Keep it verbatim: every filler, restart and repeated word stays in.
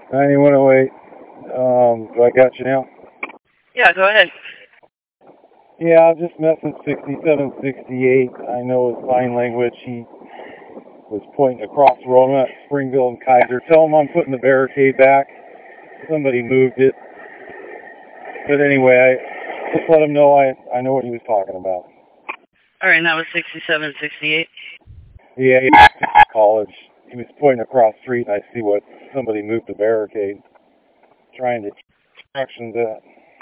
ninety-one oh eight. Um, do I got you now? Yeah, go ahead. Yeah, I was just messing sixty-seven sixty-eight. I know his sign language. He was pointing across the road at Springville and Kaiser. Tell him I'm putting the barricade back. Somebody moved it. But anyway, I just let him know I, I know what he was talking about. All right, and that was sixty-seven sixty-eight. Yeah, he was at college. He was pointing across the street, and I see what somebody moved the barricade, trying to instructions at.